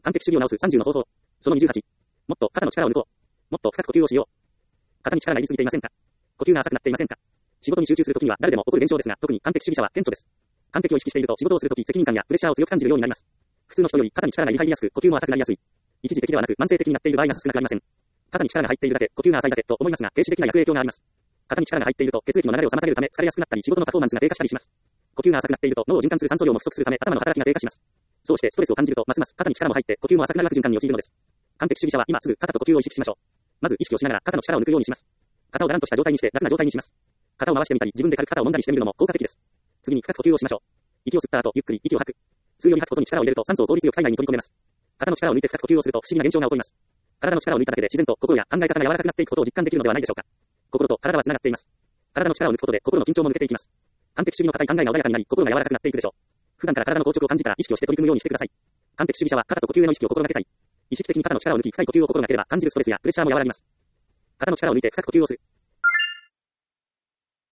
完璧主義を直す30の方法。その28。もっと肩の力を抜こう。もっと深く呼吸をしよう。肩に力が入りすぎていませんか？呼吸が浅くなっていませんか？仕事に集中するときには誰でも起こる現象ですが、特に完璧主義者は顕著です。完璧を意識していると仕事をするとき責任感やプレッシャーを強く感じるようになります。普通の人より肩に力が入りやすく、呼吸も浅くなりやすい。一時的ではなく慢性的になっている場合が少なくありません。肩に力が入っているだけ、呼吸が浅いだけと思いますが、停止的な逆影響があります。肩に力が入っていると血液の流れを妨げるため疲れやすくなったり仕事のパフォーマンスが低下したりします。呼吸が浅くなっていると脳を循環する酸素量も不足するため頭の働きが低下します。そうしてストレスを感じるとますます肩に力も入って呼吸も浅くなる悪循環に陥るのです。完璧主義者は今すぐ肩と呼吸を意識しましょう。まず意識をしながら肩の力を抜くようにします。肩をだらんとした状態にして楽な状態にします。肩を回してみたり自分で軽く肩を揉んだりしてみるのも効果的です。次に深く呼吸をしましょう。息を吸った後ゆっくり息を吐く。吸うより吐くことに力を入れると酸素を効率よく体内に取り込めます。肩の力を抜いて深く呼吸をすると不思議な現象が起こります。体の力を抜いただけで自然と心や考え方が柔らかくなっていくことを実感できるのではないでしょうか。心と体は繋がっています。体の力を抜くことで心の緊張も抜けていきます。完璧主義の固い考えが穏やかになり心が柔らかくなっていくでしょう。普段から体の硬直を感じたら意識をして取り組むようにしてください。完璧主義者は肩と呼吸への意識を心がけたい。意識的に肩の力を抜き深い呼吸を心がければ感じるストレスやプレッシャーも和らぎます。肩の力を抜いて深く呼吸をする。